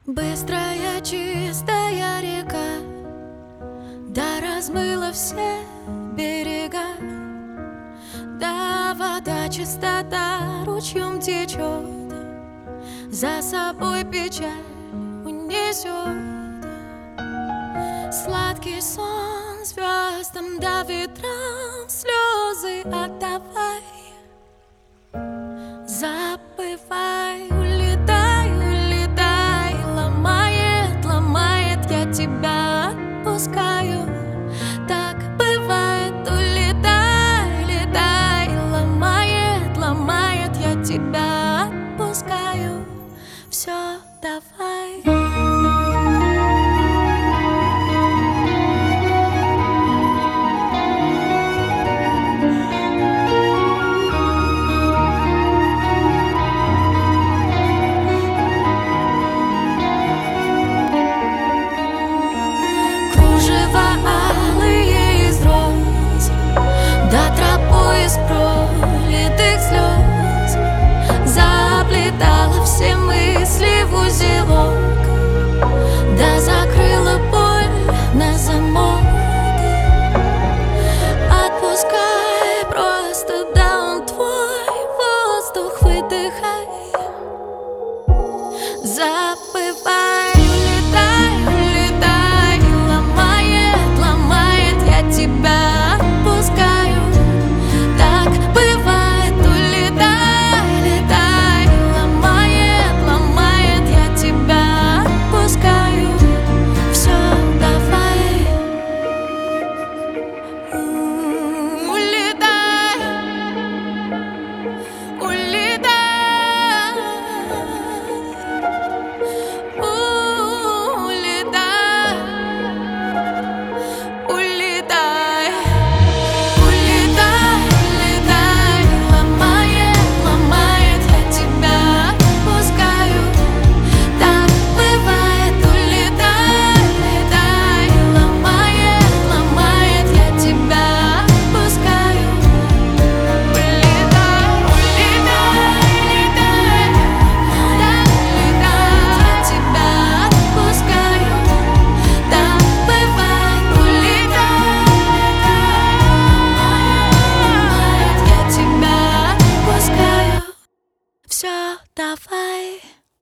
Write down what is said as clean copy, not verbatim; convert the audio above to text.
Быстрая чистая река, да размыла все берега, да вода чистота ручьем течет, за собой печаль унесет. Сладкий сон звездам да ветрам слезы отдавай, забывай, улетай, улетай, ломает, ломает, я тебя отпускаю. Так бывает, улетай, летай, ломает, ломает, я тебя отпускаю. Все, давай. Пролитых слез заплетала все мысли в узелок, да закрыла боль на замок. Отпускай просто, да он твой, воздух выдыхай, забывай.